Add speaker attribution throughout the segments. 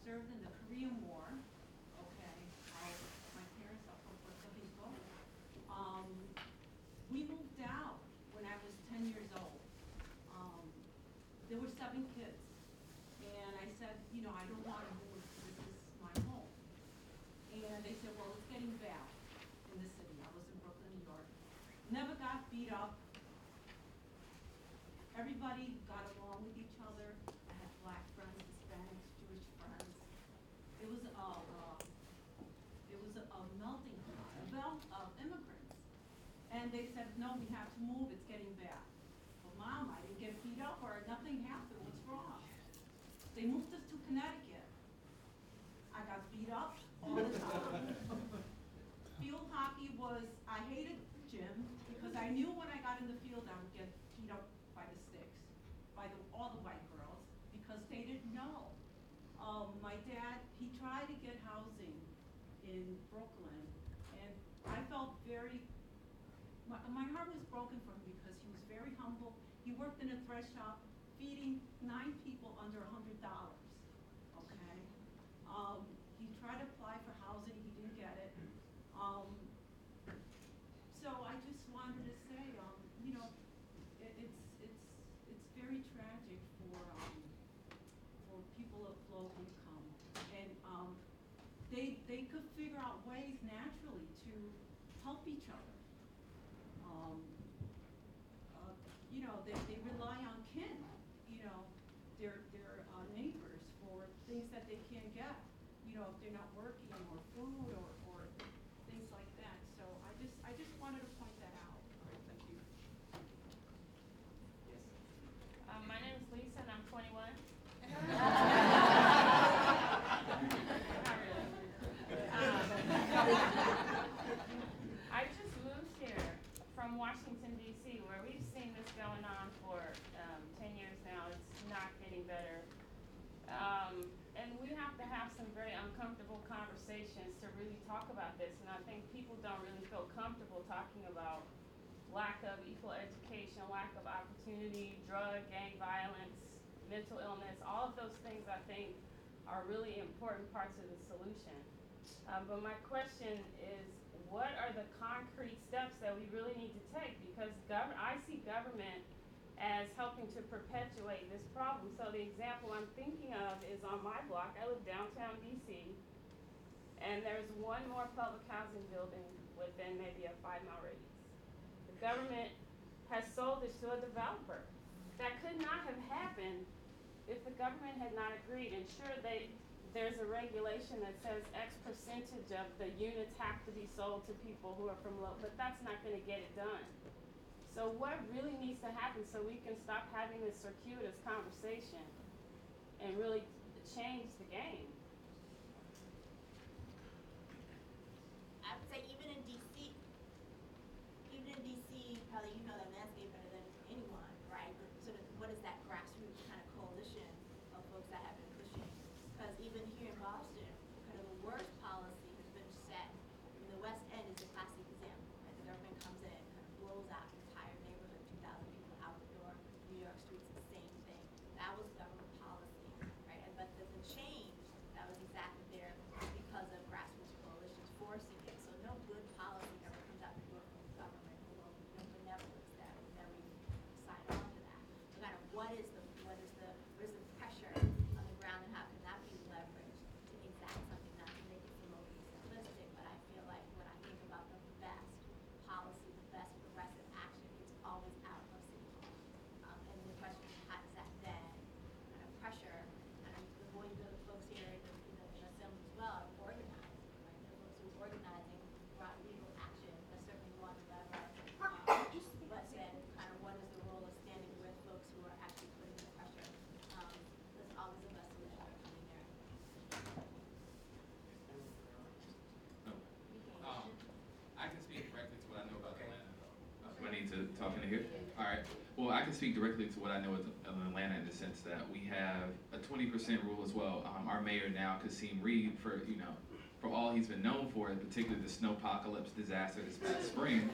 Speaker 1: served in the Korean War. Okay, my parents are from Puerto Rico. Um, we moved out when I was 10 years old. Um, there were 7 kids. And I said, I don't want to move. This is my home. And they said, well, it's getting bad in the city. I was in Brooklyn, New York. Never got beat up. Everybody got along with each other. I had black friends, Hispanics, Jewish friends. It was a melting pot of immigrants. And they said, no, we have to move. It's getting bad. Well, Mom, I didn't get beat up or nothing happened. What's wrong? They moved us to Connecticut. I got beat up all the time. Field hockey was, I hated gym because I knew when I got in the field I would get beat up by the sticks, by all the white girls, because they didn't know. My dad, he tried to get housing in Brooklyn, and I felt my heart was broken for him because he was very humble. He worked in a thread shop, feeding 9 people under $100, okay? He tried to apply for housing, he didn't get it. So I just wanted to say, it's very tragic for people of low income, and they could figure out ways naturally to help each other. They rely on kin, their neighbors for things that they can't get, if they're not working or food or things like that. So I just wanted to point that out. All right, thank you. Yes.
Speaker 2: My name is Lisa and I'm 21. I just moved here from Washington, D.C., where we've seen this going on for 10 years now. It's not getting better. And we have to have some very uncomfortable conversations to really talk about this. And I think people don't really feel comfortable talking about lack of equal education, lack of opportunity, drug, gang violence, mental illness. All of those things I think are really important parts of the solution. But my question is, what are the concrete steps that we really need to take? Because I see government as helping to perpetuate this problem. So the example I'm thinking of is on my block. I live downtown DC, and there's one more public housing building within maybe a 5-mile radius. The government has sold this to a developer. That could not have happened if the government had not agreed. And sure, there's a regulation that says X percentage of the units have to be sold to people who are from low, but that's not going to get it done. So what really needs to happen so we can stop having this circuitous conversation and really change the game?
Speaker 3: I would say even in DC, probably you know that landscape better than anyone, right? But sort of what is that grassroots kind of coalition of folks that have been pushing? Because even here in Boston, kind of the worst policy has been set. The West End is a classic example, right? The government comes in, kind of blows out the entire neighborhood, 2,000 people out the door. New York streets, the same thing. That was government policy, right? But the change that was exactly there because of grassroots coalitions forcing it. So no good policy ever comes out the door from the government, although no benevolence that would never even sign on to that. So kind of what is the pressure on the ground, and how can that be leveraged to exact something, not to make it remotely simplistic, but I feel like when I think about the best policy, the best progressive action, it's always out of City Hall. And the question is, how does that then kind of pressure, kind of the voice of the folks here in the assembly as well, are organizing, right? The folks who are organizing brought legal action, that's certainly one lever. But then kind of what is the role of standing with folks who are actually putting the pressure? There's always a best solution coming there.
Speaker 4: I can speak directly to what I know about Atlanta. Do I need to talk in here? All right. Well, I can speak directly to what I know of Atlanta in the sense that we have a 20% rule as well. Our mayor now, Kasim Reed, for all he's been known for, particularly the snowpocalypse disaster this past spring.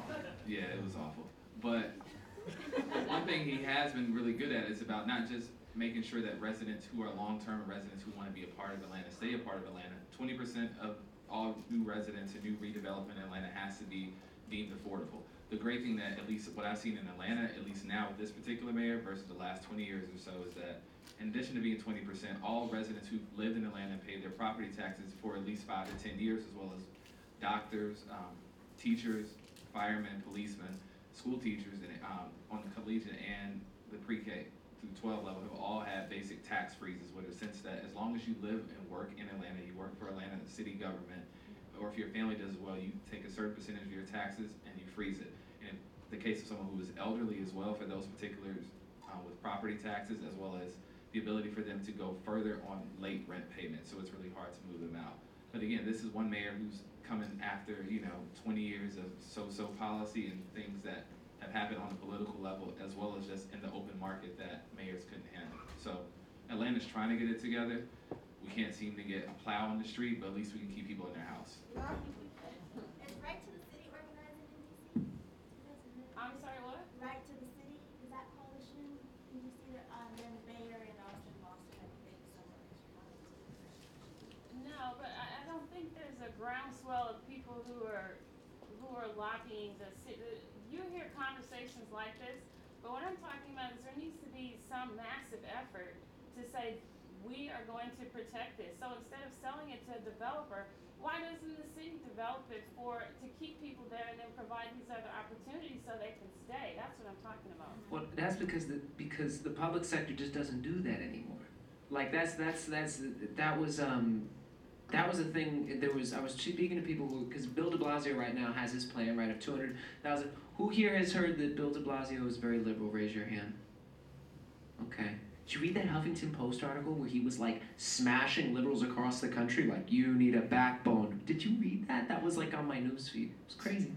Speaker 4: Yeah, it was awful. But one thing he has been really good at is about not just making sure that residents who are long-term residents who want to be a part of Atlanta stay a part of Atlanta. 20% of all new residents and new redevelopment in Atlanta has to be deemed affordable. The great thing that, at least what I've seen in Atlanta, at least now with this particular mayor versus the last 20 years or so, is that in addition to being 20%, all residents who've lived in Atlanta and paid their property taxes for at least 5 to 10 years, as well as doctors, teachers, firemen, policemen, school teachers, and on the collegiate and the pre-K through 12 level, have all had basic tax freezes, with a sense that as long as you live and work in Atlanta, you work for Atlanta city government, or if your family does as well, you take a certain percentage of your taxes and you freeze it. In the case of someone who is elderly as well, for those particulars with property taxes, as well as the ability for them to go further on late rent payments, so it's really hard to move them out. But again, this is one mayor who's coming after 20 years of so-so policy and things that have happened on the political level, as well as just in the open market that mayors couldn't handle. So Atlanta's trying to get it together. We can't seem to get a plow on the street, but at least we can keep people in their house.
Speaker 3: Is Right to the City organizing in DC?
Speaker 2: I'm sorry, what?
Speaker 3: Right to the City, is that coalition in DC, then the mayor and Austin, Boston, I think somewhere
Speaker 2: No, but I don't think there's a groundswell of people who are lobbying the city. You hear conversations like this, but what I'm talking about is there needs to be some massive effort to say, we are going to protect this. So instead of selling it to a developer, why doesn't the city develop it to keep people there and then provide these other opportunities so they can stay? That's what I'm talking about.
Speaker 5: Well, that's because the public sector just doesn't do that anymore. Like that was a thing. I was speaking to people because Bill de Blasio right now has his plan, right, of 200,000. Who here has heard that Bill de Blasio is very liberal? Raise your hand. Okay. Did you read that Huffington Post article where he was like smashing liberals across the country, like, you need a backbone? Did you read that? That was like on my newsfeed. It was crazy.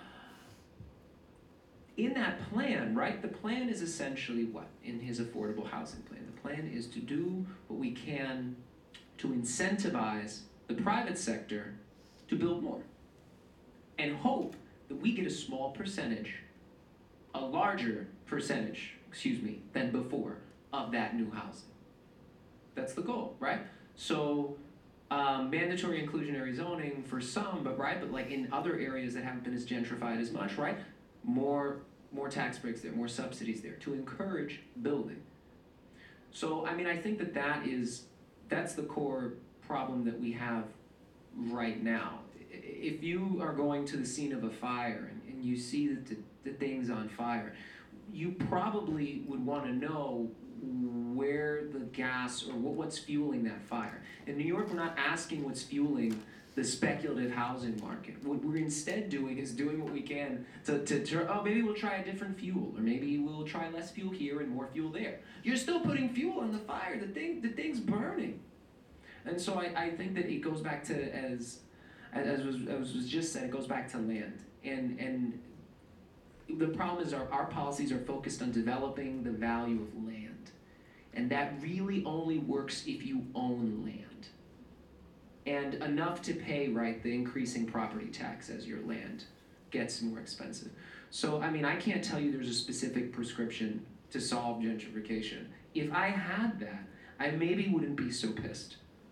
Speaker 5: In that plan, right, the plan is essentially what? In his affordable housing plan, the plan is to do what we can to incentivize the private sector to build more and hope that we get a small percentage, a larger percentage, than before of that new housing. That's the goal, right? So mandatory inclusionary zoning for some, but like in other areas that haven't been as gentrified as much, right? More tax breaks there, more subsidies there to encourage building. So I mean, I think that's the core problem that we have right now. If you are going to the scene of a fire and you see that the thing's on fire, you probably would want to know where the gas or what's fueling that fire. In New York, we're not asking what's fueling the speculative housing market. What we're instead doing is doing what we can to maybe we'll try a different fuel, or maybe we'll try less fuel here and more fuel there. You're still putting fuel on the fire. The thing's burning. And so I think that it goes back to, as was just said, it goes back to land. And the problem is our policies are focused on developing the value of land. And that really only works if you own land. And enough to pay, right, the increasing property tax as your land gets more expensive. So, I mean, I can't tell you there's a specific prescription to solve gentrification. If I had that, I maybe wouldn't be so pissed.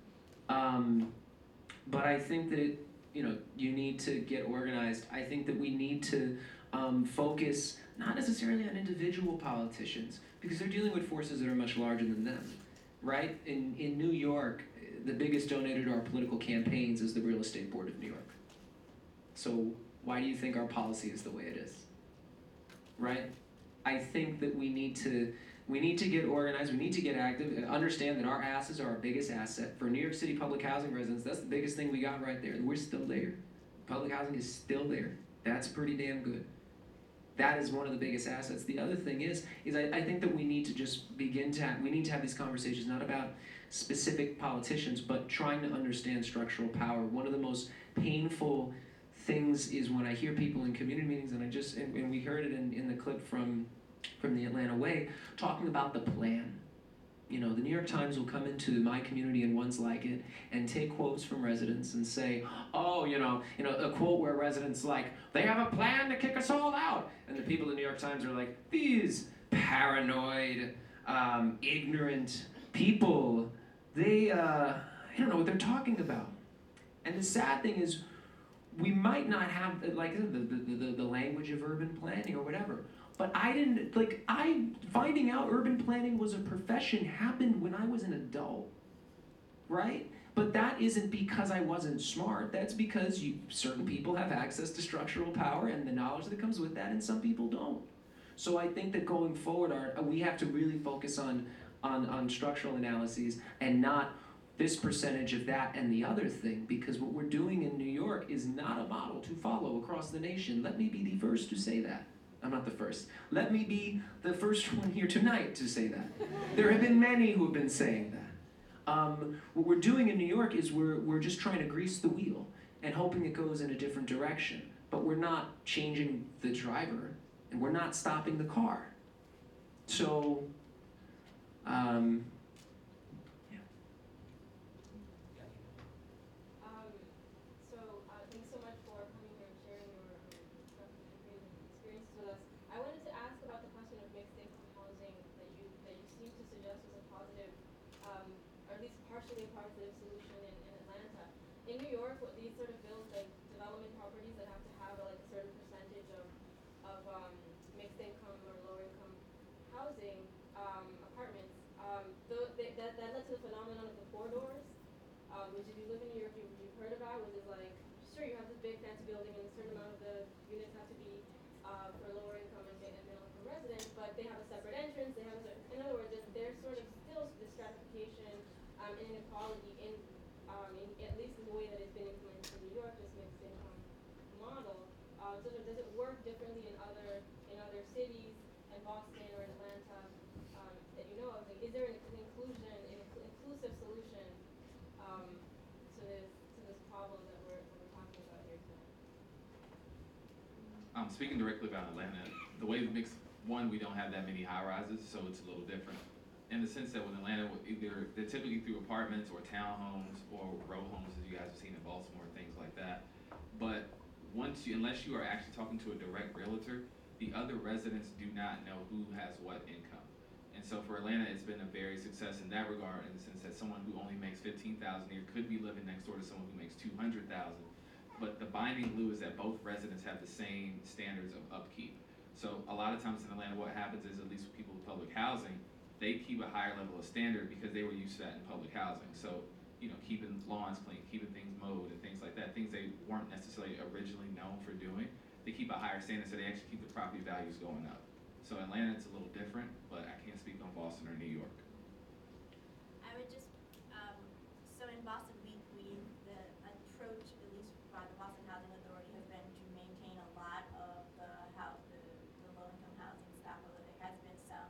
Speaker 5: But I think that you need to get organized. I think that we need to focus not necessarily on individual politicians, because they're dealing with forces that are much larger than them, right? In New York, the biggest donor to our political campaigns is the Real Estate Board of New York. So why do you think our policy is the way it is, right? I think that we need to get organized, we need to get active, and understand that our asses are our biggest asset. For New York City public housing residents, that's the biggest thing we got right there. We're still there. Public housing is still there. That's pretty damn good. That is one of the biggest assets. The other thing is I think that we need to just we need to have these conversations, not about specific politicians, but trying to understand structural power. One of the most painful things is when I hear people in community meetings, and we heard it in the clip from the Atlanta Way, talking about the plan. The New York Times will come into my community and ones like it and take quotes from residents and say, a quote where residents like, they have a plan to kick us all out. And the people in the New York Times are like, these paranoid, ignorant people, they don't know what they're talking about. And the sad thing is, we might not have like the language of urban planning or whatever. But finding out urban planning was a profession happened when I was an adult, right? But that isn't because I wasn't smart. That's because certain people have access to structural power and the knowledge that comes with that, and some people don't. So I think that going forward, we have to really focus on structural analyses and not this percentage of that and the other thing, because what we're doing in New York is not a model to follow across the nation. Let me be the first to say that. I'm not the first. Let me be the first one here tonight to say that. There have been many who have been saying that. What we're doing in New York is we're just trying to grease the wheel and hoping it goes in a different direction. But we're not changing the driver, and we're not stopping the car. So,
Speaker 6: Thanks so much for coming here and sharing your experiences with us. I wanted to ask about the question of mixed income housing that you seem to suggest was a positive, or at least partially a positive solution in Atlanta. In New York, what these sort of bills, like development properties that have to have a certain percentage of mixed income or lower income housing apartments, that led to the phenomenon of the four doors. Which if you live in New York, you've heard about, which is like, sure, you have this big fancy building and a certain amount of the units have to be for lower income and middle income residents, but they have a separate entrance, in other words, there's sort of still this stratification and inequality at least in the way that it's been implemented in New York, this mixed income model. Does it work differently in other cities, in Boston or in Atlanta, that you know of? Like, is there an inclusive solution to this problem that we're talking about here tonight?
Speaker 4: Speaking directly about Atlanta, the way the mix, one, we don't have that many high rises, so it's a little different. In the sense that with Atlanta, they're typically through apartments or townhomes or row homes, as you guys have seen in Baltimore, things like that. But unless you are actually talking to a direct realtor, the other residents do not know who has what income. And so for Atlanta, it's been a very success in that regard, in the sense that someone who only makes $15,000 a year could be living next door to someone who makes $200,000. But the binding glue is that both residents have the same standards of upkeep. So a lot of times in Atlanta, what happens is, at least with people with public housing, they keep a higher level of standard because they were used to that in public housing. So, keeping lawns clean, keeping things mowed and things like that, things they weren't necessarily originally known for doing, they keep a higher standard, so they actually keep the property values going up. So Atlanta, it's a little different, but I can't speak on Boston or New York.
Speaker 3: I would just, so in Boston, the approach, at least by the Boston Housing Authority, has been to maintain a lot of the low-income housing stock, although there has been some,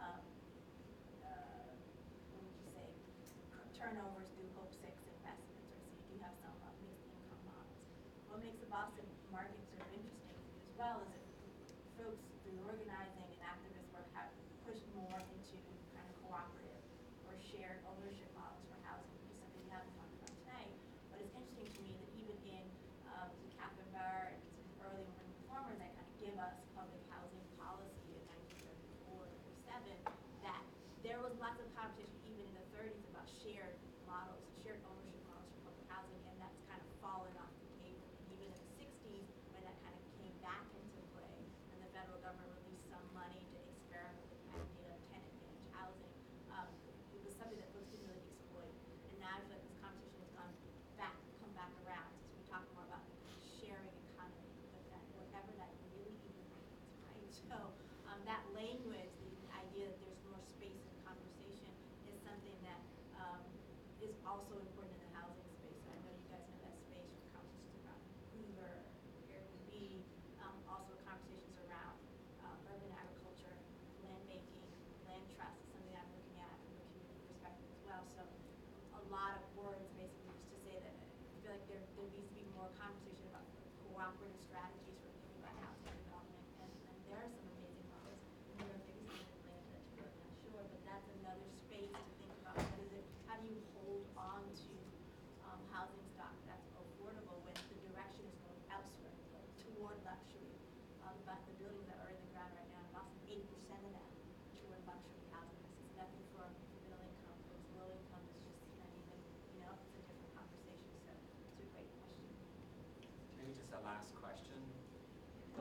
Speaker 3: what would you say, turnovers through Hope 6 investments, or so you do have some mixed income models. What makes the Boston market sort of interesting as well is that folks through organizing and activist work have pushed more into kind of cooperative or shared ownership models for housing, which is something we haven't talked about tonight. But it's interesting to me that even in Catherine Barr and some early urban reformers that kind of give us public housing policy in 1934 or 37, that there was lots of competition even in the 30s about shared models, shared ownership models for public housing, and that's kind of fallen off the table. And even in the 60s, when that kind of came back into play, and the federal government released some money to experiment with the idea of tenant-managed housing, it was something that folks didn't really exploit. And now I feel like this conversation has come back around, since we talk more about sharing economy, but that whatever that really even means, right? So that language, the idea that there's more space in conversation, is something that is also important in the housing space. So I know you guys know that space for conversations around Uber, Airbnb, also conversations around urban agriculture, land making, land trust is something I'm looking at from a community perspective as well. So a lot of words basically just to say that I feel like there needs to be more conversation about cooperative strategies for thinking about housing development. And there are some amazing models. New York, maybe some in Atlanta that you're not sure, but that's another space to think about. What is it? How do you hold on to housing stock that's affordable when the direction is going elsewhere, toward luxury? The buildings that are in the ground right now in Boston, 80% of them are toward luxury housing.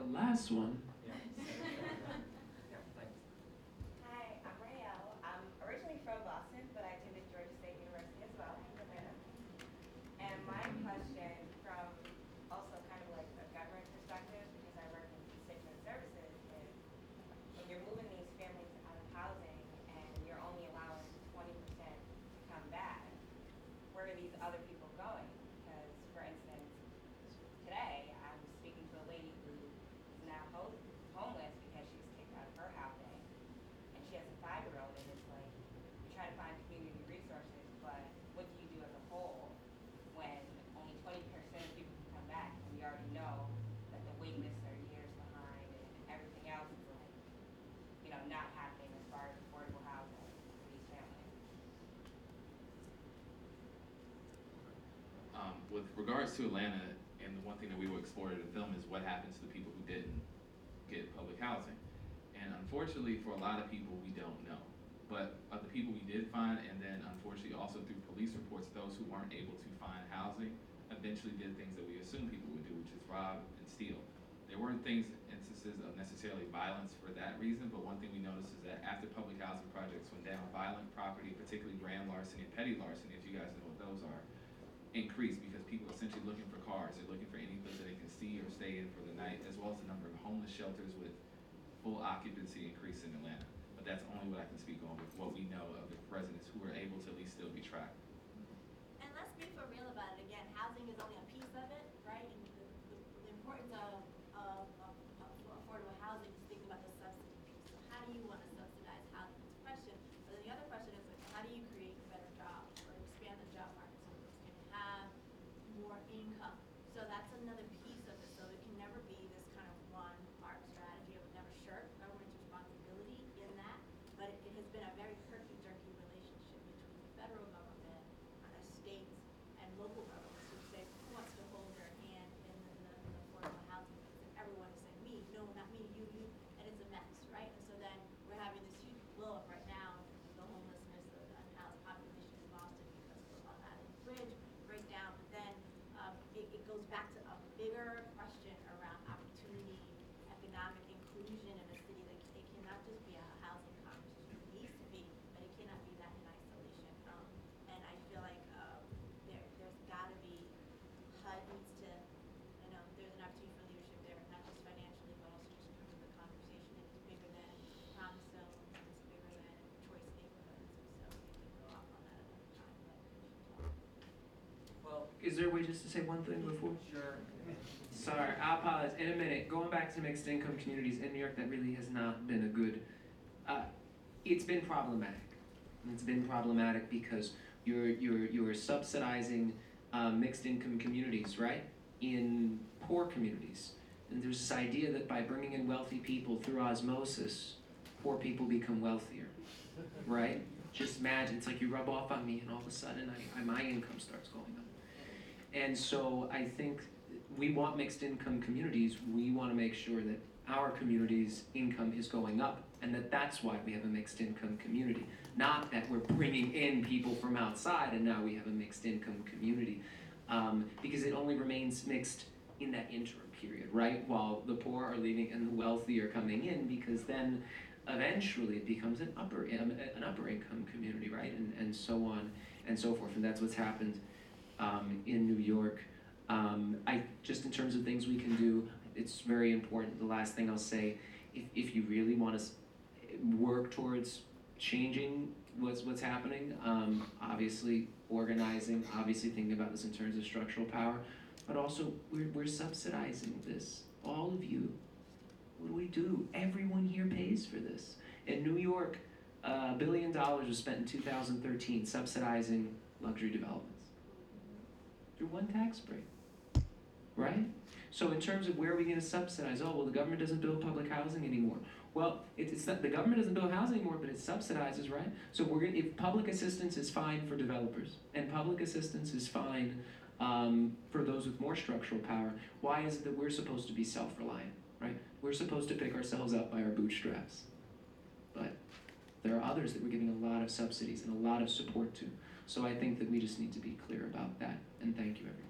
Speaker 5: the last one.
Speaker 7: Yeah. Yeah, thanks.
Speaker 8: Hi, I'm Rael. I'm originally from Boston, but I attended Georgia State University as well in Atlanta. And my question from also kind of like a government perspective, because I work in constituent services, is when you're moving these families out of housing and you're only allowing 20% to come back, where are these other people going? Because, for instance, today I was speaking to a lady who is now homeless because she was kicked out of her housing, and she has a 5-year-old, and it's like, you try to find community resources, but what do you do as a whole when only 20% of people can come back, and we already know that the wait lists are years behind, and everything else is like, you know, not happening as far as affordable housing for these families.
Speaker 4: With regards to Atlanta, and the one thing that we will explore in the film is what happens to the people who didn't get public housing. And unfortunately, for a lot of people, we don't know. But of the people we did find, and then unfortunately also through police reports, those who weren't able to find housing eventually did things that we assume people would do, which is rob and steal. There weren't instances of necessarily violence for that reason, but one thing we noticed is that after public housing projects went down, violent property, particularly grand larceny and petty larceny, if you guys know what those are, increased because people are essentially looking for cars. They're looking for any place that they can see or stay in for the night, as well as the number of homeless shelters with full occupancy increase in Atlanta. But that's only what I can speak on with what we know of the residents who are able to at least still be tracked.
Speaker 3: And let's be for real about it again, housing is only a piece of it, right? And the importance of affordable housing is thinking about the subsidy piece. So how do you want to subsidize housing? It's a question. But then the other question is like, how do you create better jobs or expand the job market so folks can have more income? So that's another piece of it. So it can never be this kind of one part strategy. It would never shirk government's responsibility in that. But it has been a very herky-jerky relationship between the federal government, states, and local governments who say who wants to hold their hand in the affordable housing mix. And everyone is saying me, no, not me, you, and it's a mess, right? And so then we're having this huge blow up right now in the homelessness, the unhoused population in Boston because of the Long Island Bridge breakdown. But then it goes back to a bigger question around opportunity, economic inclusion in a city. That it cannot just be a housing conversation. It needs to be, but it cannot be that in isolation. And I feel like there's got to be, HUD needs to, you know, there's an opportunity for leadership there, not just financially, but also just in terms of the conversation. And it's bigger than Promise Zone, and it's bigger than choice neighborhoods. So we can go off on that another time, but we should talk.
Speaker 7: Well,
Speaker 5: Is there a way just to say one thing before?
Speaker 7: sure.
Speaker 5: Sorry, I apologize. In a minute, going back to mixed income communities in New York, that really has not been a good, it's been problematic. And it's been problematic because you're subsidizing mixed income communities, right? In poor communities. And there's this idea that by bringing in wealthy people through osmosis, poor people become wealthier, right? Just imagine, it's like you rub off on me and all of a sudden my income starts going up. And so I think we want mixed income communities. We want to make sure that our community's income is going up, and that's why we have a mixed income community. Not that we're bringing in people from outside and now we have a mixed income community, because it only remains mixed in that interim period, right? While the poor are leaving and the wealthy are coming in, because then eventually it becomes an upper income community, right? And so on and so forth. And that's what's happened in New York. I just in terms of things we can do, it's very important. The last thing I'll say, if you really want to work towards changing what's happening, obviously organizing, obviously thinking about this in terms of structural power, but also we're subsidizing this. All of you. What do we do? Everyone here pays for this. In New York, $1 billion was spent in 2013 subsidizing luxury developments through one tax break, right? So in terms of where are we going to subsidize? Oh, well, the government doesn't build public housing anymore. Well, it's not, the government doesn't build housing anymore, but it subsidizes, right? So if public assistance is fine for developers, and public assistance is fine for those with more structural power, why is it that we're supposed to be self-reliant, right? We're supposed to pick ourselves up by our bootstraps. But there are others that we're giving a lot of subsidies and a lot of support to. So I think that we just need to be clear about that. And thank you, everyone.